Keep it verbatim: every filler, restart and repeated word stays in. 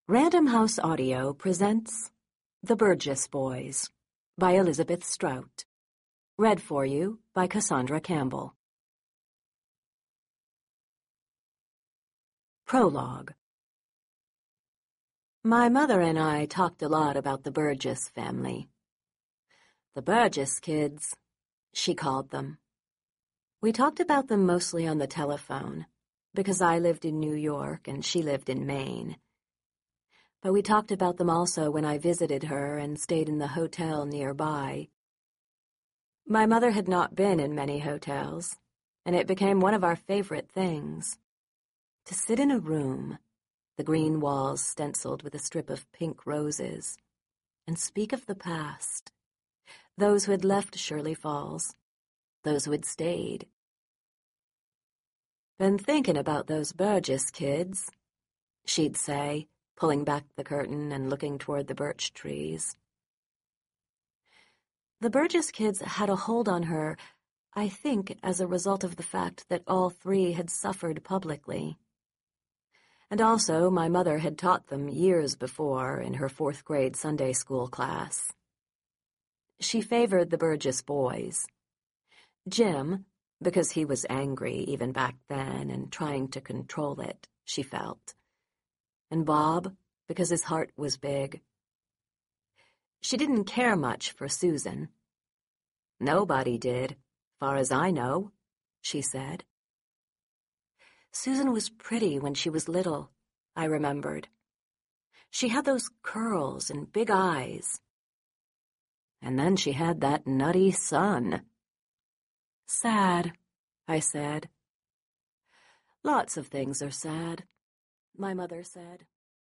Random House Audio presents The Burgess Boys by Elizabeth Strout. Read for you by Cassandra Campbell. Prologue. My mother and I talked a lot about the Burgess family. The Burgess kids, she called them. We talked about them mostly on the telephone, because I lived in New York and she lived in Maine. But we talked about them also when I visited her and stayed in the hotel nearby. My mother had not been in many hotels, and it became one of our favorite things. To sit in a room, the green walls stenciled with a strip of pink roses, and speak of the past, those who had left Shirley Falls, those who had stayed. "Been thinking about those Burgess kids," she'd say, pulling back the curtain and looking toward the birch trees. The Burgess kids had a hold on her, I think, as a result of the fact that all three had suffered publicly. And also, my mother had taught them years before in her fourth grade Sunday school class. She favored the Burgess boys. Jim, because he was angry even back then and trying to control it, she felt. And Bob, because his heart was big. She didn't care much for Susan. "Nobody did, far as I know," she said. Susan was pretty when she was little, I remembered. She had those curls and big eyes. And then she had that nutty son. "Sad," I said. "Lots of things are sad," my mother said.